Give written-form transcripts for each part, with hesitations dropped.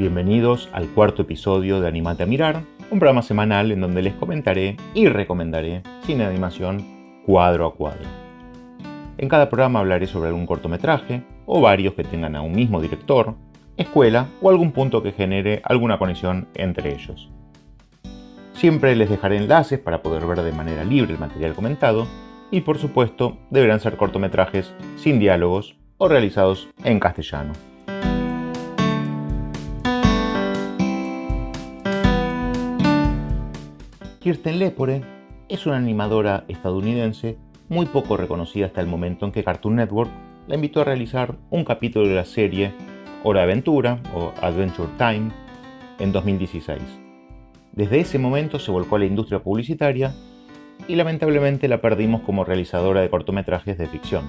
Bienvenidos al cuarto episodio de Animate a Mirar, un programa semanal en donde les comentaré y recomendaré cine de animación cuadro a cuadro. En cada programa hablaré sobre algún cortometraje o varios que tengan a un mismo director, escuela o algún punto que genere alguna conexión entre ellos. Siempre les dejaré enlaces para poder ver de manera libre el material comentado y por supuesto deberán ser cortometrajes sin diálogos o realizados en castellano. Kirsten Lepore es una animadora estadounidense muy poco reconocida hasta el momento en que Cartoon Network la invitó a realizar un capítulo de la serie Hora de Aventura o Adventure Time en 2016. Desde ese momento se volcó a la industria publicitaria y lamentablemente la perdimos como realizadora de cortometrajes de ficción.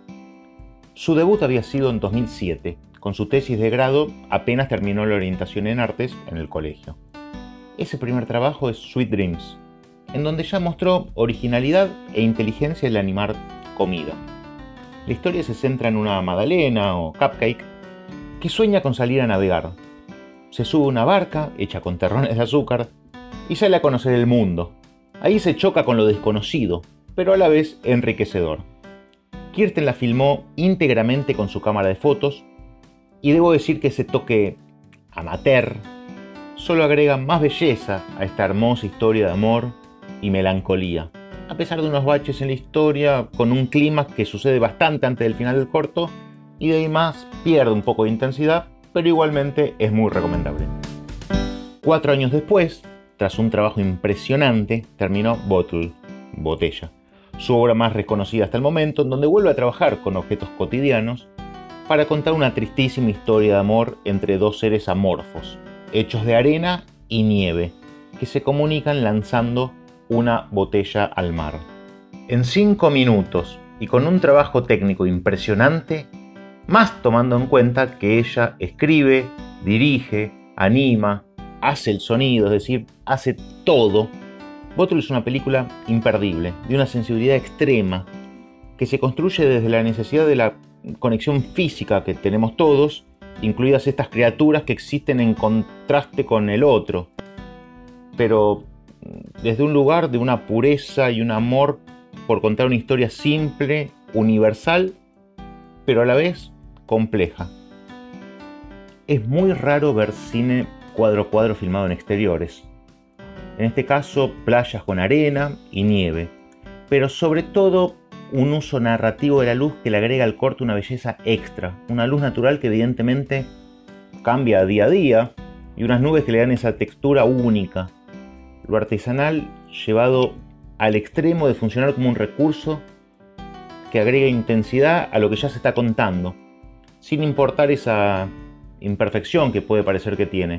Su debut había sido en 2007, con su tesis de grado apenas terminó la orientación en artes en el colegio. Ese primer trabajo es Sweet Dreams, en donde ya mostró originalidad e inteligencia en animar comida. La historia se centra en una magdalena o cupcake que sueña con salir a navegar. Se sube a una barca hecha con terrones de azúcar y sale a conocer el mundo. Ahí se choca con lo desconocido, pero a la vez enriquecedor. Kirsten la filmó íntegramente con su cámara de fotos y debo decir que ese toque amateur solo agrega más belleza a esta hermosa historia de amor y melancolía, a pesar de unos baches en la historia con un clima que sucede bastante antes del final del corto y de ahí más pierde un poco de intensidad, pero igualmente es muy recomendable. 4 años después, tras un trabajo impresionante, terminó Bottle, Botella, su obra más reconocida hasta el momento, en donde vuelve a trabajar con objetos cotidianos para contar una tristísima historia de amor entre dos seres amorfos, hechos de arena y nieve, que se comunican lanzando una botella al mar. En 5 minutos y con un trabajo técnico impresionante, más tomando en cuenta que ella escribe, dirige, anima, hace el sonido, es decir, hace todo. Bottle es una película imperdible, de una sensibilidad extrema, que se construye desde la necesidad de la conexión física que tenemos todos, incluidas estas criaturas que existen en contraste con el otro, pero desde un lugar de una pureza y un amor por contar una historia simple, universal, pero a la vez compleja. Es muy raro ver cine cuadro a cuadro filmado en exteriores. En este caso, playas con arena y nieve, pero sobre todo un uso narrativo de la luz que le agrega al corto una belleza extra, una luz natural que evidentemente cambia día a día y unas nubes que le dan esa textura única. Lo artesanal llevado al extremo de funcionar como un recurso que agrega intensidad a lo que ya se está contando, sin importar esa imperfección que puede parecer que tiene.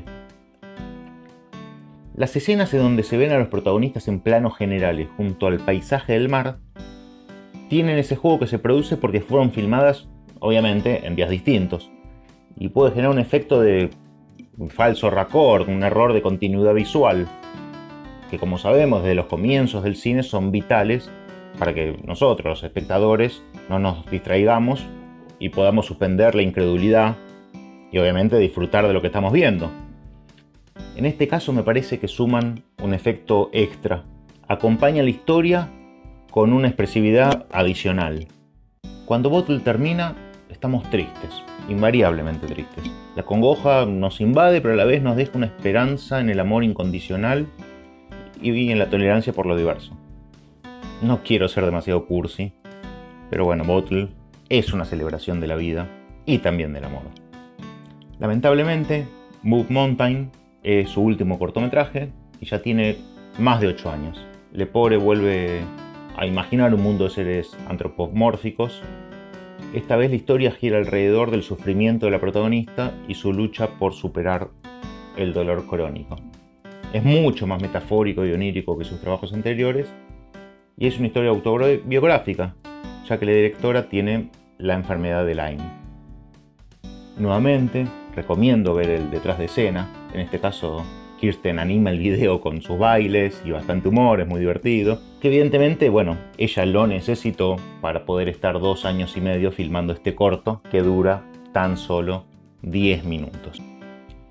Las escenas en donde se ven a los protagonistas en planos generales junto al paisaje del mar tienen ese juego que se produce porque fueron filmadas, obviamente, en días distintos y puede generar un efecto de un falso raccord, un error de continuidad visual, que como sabemos desde los comienzos del cine son vitales para que nosotros, los espectadores, no nos distraigamos y podamos suspender la incredulidad y obviamente disfrutar de lo que estamos viendo. En este caso me parece que suman un efecto extra, acompañan la historia con una expresividad adicional. Cuando Bottle termina, estamos tristes, invariablemente tristes. La congoja nos invade, pero a la vez nos deja una esperanza en el amor incondicional y en la tolerancia por lo diverso. No quiero ser demasiado cursi, pero bueno, Bottle es una celebración de la vida y también del amor. Lamentablemente, Move Mountain es su último cortometraje y ya tiene más de 8 años. Lepore vuelve a imaginar un mundo de seres antropomórficos. Esta vez la historia gira alrededor del sufrimiento de la protagonista y su lucha por superar el dolor crónico. Es mucho más metafórico y onírico que sus trabajos anteriores y es una historia autobiográfica, ya que la directora tiene la enfermedad de Lyme. Nuevamente, recomiendo ver el detrás de escena. En este caso, Kirsten anima el video con sus bailes y bastante humor, es muy divertido. Que evidentemente, ella lo necesitó para poder estar 2 años y medio filmando este corto que dura tan solo 10 minutos.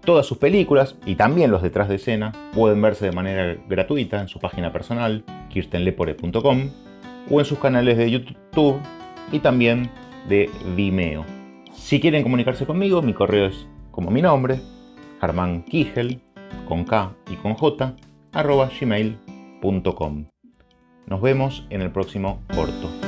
Todas sus películas y también los detrás de escena pueden verse de manera gratuita en su página personal, kirstenlepore.com, o en sus canales de YouTube y también de Vimeo. Si quieren comunicarse conmigo, mi correo es como mi nombre, germankigel, con K y con J, @gmail.com. Nos vemos en el próximo corto.